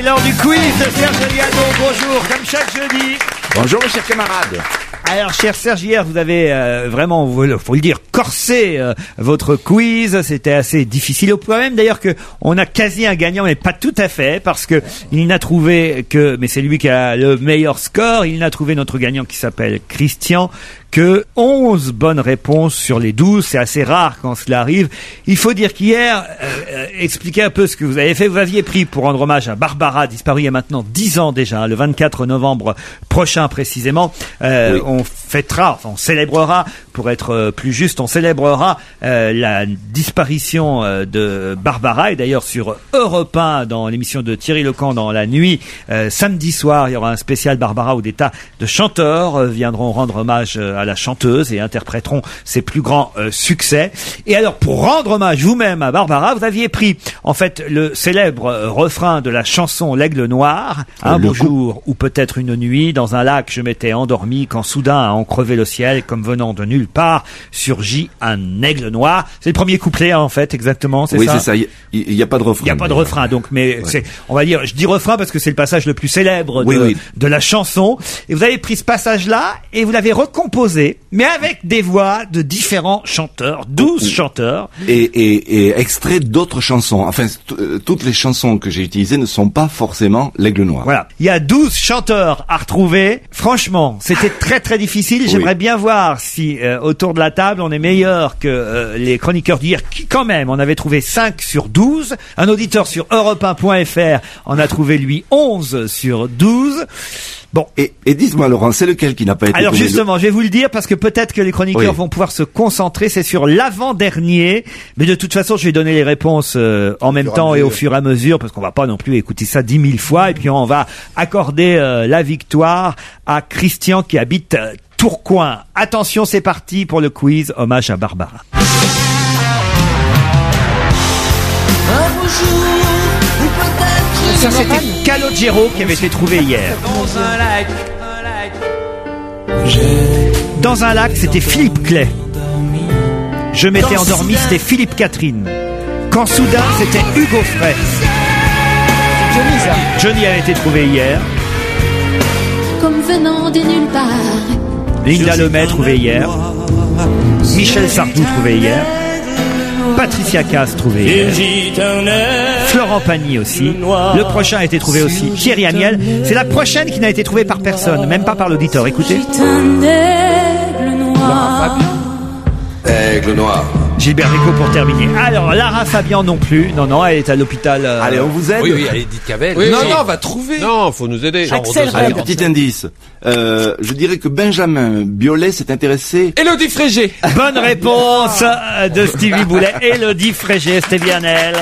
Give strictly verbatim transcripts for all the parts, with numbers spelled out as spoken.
C'est l'heure du quiz de Serge Liano. Bonjour, comme chaque jeudi. Bonjour mes chers camarades. Alors, cher Serge, hier, vous avez euh, vraiment, faut le dire, corsé euh, votre quiz. C'était assez difficile. Au point même, d'ailleurs, que on a quasi un gagnant, mais pas tout à fait, parce que il n'a trouvé que, mais c'est lui qui a le meilleur score. Il n'a trouvé notre gagnant qui s'appelle Christian que onze bonnes réponses sur les douze. C'est assez rare quand cela arrive. Il faut dire qu'hier, euh, euh, expliquez un peu ce que vous avez fait. Vous aviez pris pour rendre hommage à Barbara, disparue il y a maintenant dix ans déjà, le vingt-quatre novembre prochain précisément. Euh, oui. On fêtera, enfin on célébrera, pour être euh, plus juste, on célébrera euh, la disparition euh, de Barbara. Et d'ailleurs sur Europe un, dans l'émission de Thierry Lecamp dans la nuit, euh, samedi soir, il y aura un spécial Barbara où des tas de chanteurs euh, viendront rendre hommage euh, à la chanteuse et interpréteront ses plus grands euh, succès. Et alors, pour rendre hommage vous-même à Barbara, vous aviez pris, en fait, le célèbre euh, refrain de la chanson L'Aigle Noir. Un beau jour ou peut-être une nuit, dans un lac je m'étais endormi, quand soudain a en crevé le ciel, comme venant de nulle part, surgit un aigle noir. C'est le premier couplet, hein, en fait, exactement, c'est oui, ça? Oui, c'est ça. Il n'y a, a pas de refrain. Il n'y a pas de refrain, donc, mais ouais. c'est, on va dire, je dis refrain parce que c'est le passage le plus célèbre de, oui, oui. de la chanson. Et vous avez pris ce passage-là et vous l'avez recomposé, mais avec des voix de différents chanteurs, douze chanteurs. Et, et, et extraits d'autres chansons. Enfin, t- toutes les chansons que j'ai utilisées ne sont pas forcément l'Aigle Noir. Voilà. Il y a douze chanteurs à retrouver. Franchement, c'était très très difficile. J'aimerais oui. bien voir si, euh, autour de la table, on est meilleur que euh, les chroniqueurs d'hier, qui quand même, on avait trouvé cinq sur douze. Un auditeur sur europe un point f r en a trouvé, lui, onze sur douze. Bon. Et, et dites-moi, Laurent, c'est lequel qui n'a pas été... Alors justement, je vais vous le dire parce que peut-être que les chroniqueurs oui. vont pouvoir se concentrer. C'est sur l'avant-dernier. Mais de toute façon, je vais donner les réponses euh, en même temps et au fur et à mesure, parce qu'on va pas non plus écouter ça dix mille fois. Et puis on va accorder euh, la victoire à Christian qui habite euh, Tourcoing. Attention, c'est parti pour le quiz hommage à Barbara. Ça, c'était Calogero qui avait été trouvé hier. Dans un lac. Dans un lac, c'était Philippe Clay. Je m'étais endormi, c'était Philippe Catherine. Quand soudain, c'était Hugo Frey. Johnny, ça. Johnny avait été trouvé hier. Comme venant de nulle part. Linda Lemay, trouvée hier. Michel Sardou, trouvé hier. Patricia Cass, trouvé hier. Florent Pagny aussi. Le prochain a été trouvé aussi. Thierry Amiel. C'est la prochaine qui n'a été trouvée par personne, même pas par l'auditeur. Écoutez. Aigle Noir. Gilbert Bécaud pour terminer. Alors, Lara Fabian non plus. Non, non, elle est à l'hôpital. Euh... Allez, on vous aide. Oui, oui, allez, dites Cavell. Oui, non, oui. non, on va trouver. Non, faut nous aider. Axel Allez, petit indice. Euh, je dirais que Benjamin Biolay s'est intéressé. Élodie Frégé. Bonne réponse de Stevie Boulet. Élodie Frégé, c'était bien elle.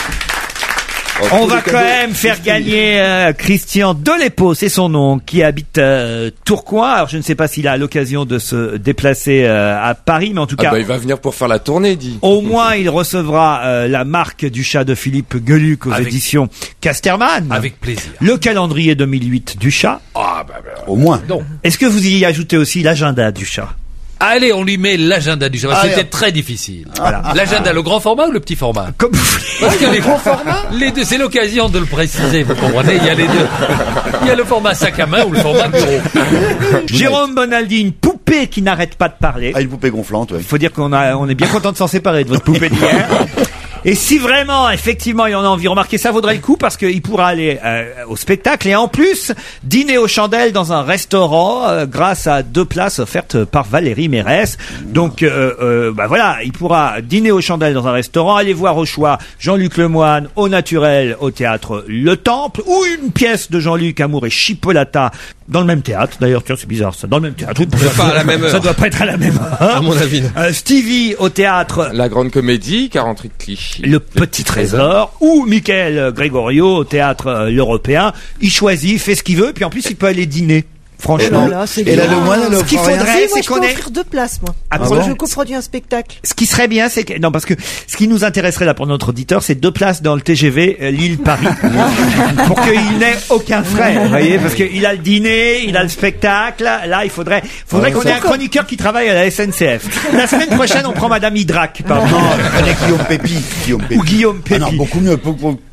On va quand même faire gagner euh, Christian Delépeau, c'est son nom, qui habite euh, Tourcoing. Alors je ne sais pas s'il a l'occasion de se déplacer euh, à Paris, mais en tout cas... Ah bah, il va venir pour faire la tournée, dit. Au moins il recevra euh, la marque du chat de Philippe Gueluc aux avec, éditions Casterman. Avec plaisir. Le calendrier deux mille huit du chat. Ah bah, bah au moins. Non. Est-ce que vous y ajoutez aussi l'agenda du chat? Allez, on lui met l'agenda du chat. C'était très difficile. Voilà. L'agenda, le grand format ou le petit format? Comme vous voulez. Parce que les grands formats, les deux, c'est l'occasion de le préciser, vous comprenez? Il y a les deux. Il y a le format sac à main ou le format bureau. Jérôme Bonaldi, une poupée qui n'arrête pas de parler. Ah, une poupée gonflante, ouais. Faut dire qu'on a, on est bien content de s'en séparer de votre poupée d'hier. Et si vraiment, effectivement, il en a envie, remarquez, ça vaudrait le coup parce qu'il pourra aller euh, au spectacle et en plus dîner aux chandelles dans un restaurant euh, grâce à deux places offertes par Valérie Mérès. Donc, euh, euh, bah voilà, il pourra dîner aux chandelles dans un restaurant, aller voir au choix Jean-Luc Lemoyne au naturel au théâtre Le Temple ou une pièce de Jean-Luc Amour et Chipolata dans le même théâtre. D'ailleurs, tiens, c'est bizarre ça, dans le même théâtre. C'est pas à la même heure. Ça doit pas être à la même heure. À mon avis. Euh, Stevie au théâtre La Grande Comédie, quarante rue de Clichy. Le Petit Trésor, ou Michael Gregorio au théâtre euh, L'Européen. Il choisit, fait ce qu'il veut, puis en plus il peut aller dîner. Franchement. Là, c'est et là, le moine, elle ce qu'il offre rien. faudrait, si, moi, c'est je qu'on peux ait... offrir deux places, moi. Ah Parce bon que je coproduis un spectacle. Ce qui serait bien, c'est que, non, parce que ce qui nous intéresserait là pour notre auditeur, c'est deux places dans le T G V euh, Lille-Paris. Pour qu'il n'ait aucun frais, vous voyez, parce qu'il a le dîner, il a le spectacle. Là, il faudrait, faudrait Ouais, qu'on ait un chroniqueur qui travaille à la S N C F. La semaine prochaine, on prend Madame Hydrac, pardon. Non, avec Guillaume Pépi. Guillaume Pépi. Ou Guillaume Pépi. Ah non, beaucoup mieux. Pour, pour,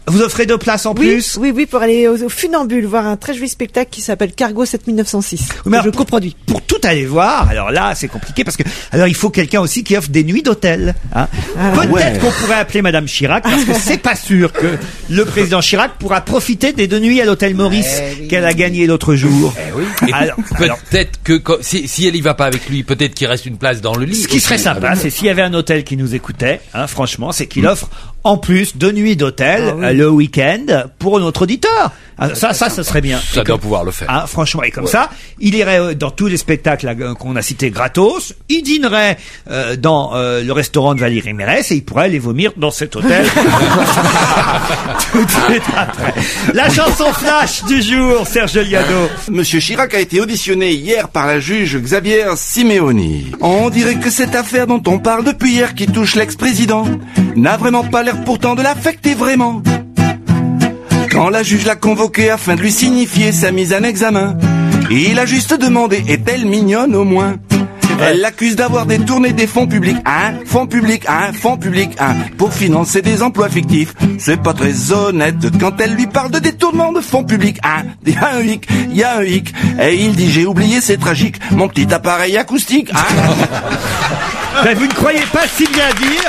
Vous offrez deux places en Oui, plus? oui, oui, pour aller au, au Funambule voir un très joli spectacle qui s'appelle Cargo sept mille neuf cent six. Mais que alors, je coproduis. Pour tout aller voir, alors là, c'est compliqué parce que, alors il faut quelqu'un aussi qui offre des nuits d'hôtel. Hein. Peut-être ouais. qu'on pourrait appeler Madame Chirac parce que c'est pas sûr que le président Chirac pourra profiter des deux nuits à l'hôtel Maurice qu'elle a gagné l'autre jour. Et Alors, alors, peut-être que quand- si, si elle y va pas avec lui, peut-être qu'il reste une place dans le lit. ce qui serait sympa, c'est s'il y avait un hôtel qui nous écoutait, hein, franchement, c'est qu'il offre en plus deux nuits d'hôtel euh, le week-end pour notre auditeur. Ah, ça, ça, ça serait bien. Ça Et doit comme- pouvoir le faire. Hein, franchement, et comme ça, il irait euh, dans tous les spectacles euh, qu'on a cités gratos, il dînerait euh, dans euh, le restaurant de Valérie Mérès et il pourrait aller vomir dans cet hôtel. Tout de suite après. La chanson flash du jour, Serge Liado. Monsieur Chirac a été auditionné hier par la juge Xavier Simeoni. On dirait que cette affaire dont on parle depuis hier qui touche l'ex-président n'a vraiment pas l'air pourtant de l'affecter vraiment. Quand la juge l'a convoqué afin de lui signifier sa mise en examen, il a juste demandé, est-elle mignonne au moins? Elle l'accuse d'avoir détourné des fonds publics, hein, fonds publics, hein, fonds publics, hein, pour financer des emplois fictifs. C'est pas très honnête quand elle lui parle de détournement de fonds publics, hein. Il y a un hic, il y a un hic. Et il dit, j'ai oublié, c'est tragique, mon petit appareil acoustique, hein. Ben, vous ne croyez pas si bien dire.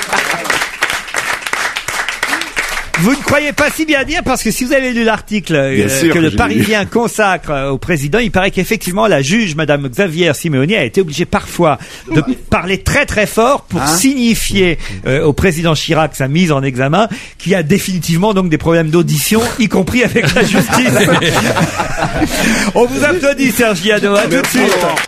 Vous ne croyez pas si bien dire parce que si vous avez lu l'article euh, Bien sûr que que le j'ai Parisien consacre euh, au président, il paraît qu'effectivement la juge Madame Xavier Simeoni a été obligée parfois de parler très très fort pour signifier euh, au président Chirac sa mise en examen, qui a définitivement donc des problèmes d'audition, y compris avec la justice. On vous applaudit Serge Liado, à tout de suite.